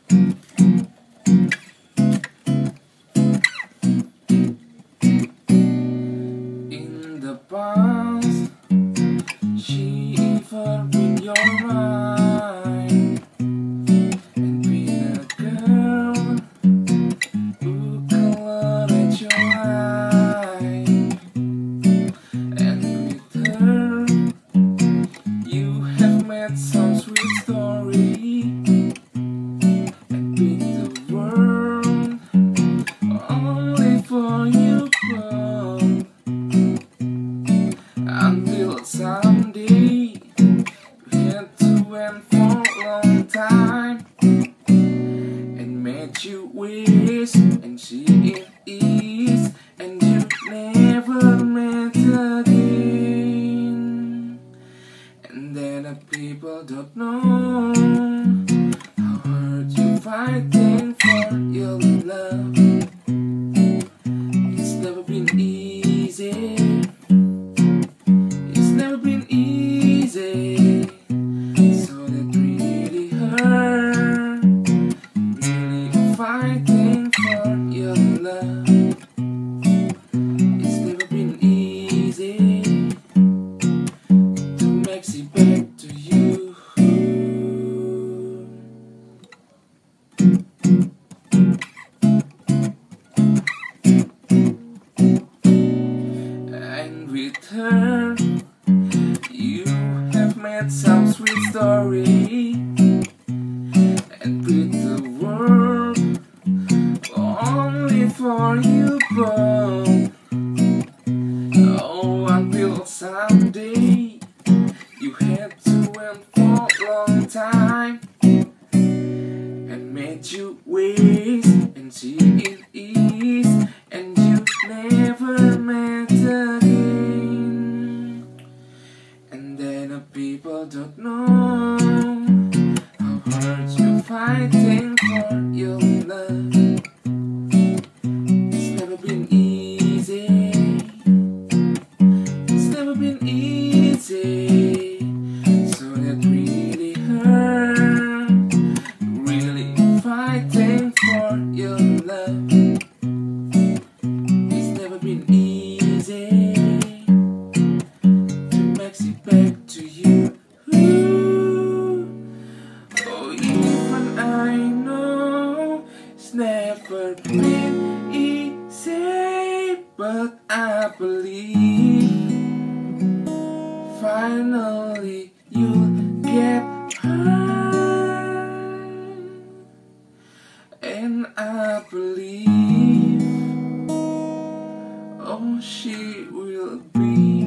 In the past, she even in your mind and been a girl who colored at your eye. And with her, you have met some sweet story and been the world only for you both. Until someday you had to wait for a long time and made you wish and see it is and you never met again. And then the people don't know how hard you fighting for your love. It's never been easy. It's never been easy. So that really hurt. Really fighting for your love. It's never been easy to make it back to you. And with her, you have made some sweet story and with the world only for you both. Oh, until someday you had to wait for a long time and made you wish and see it is and you never met again. And then the people don't know how hard you're fighting for your love. It's never been easy. It's never been easy. So that really hurt. Really fighting for your love. It's never been easy to make it back to you. Oh, even I know it's never been easy, but I believe finally you'll get her. And I believe, oh, she will be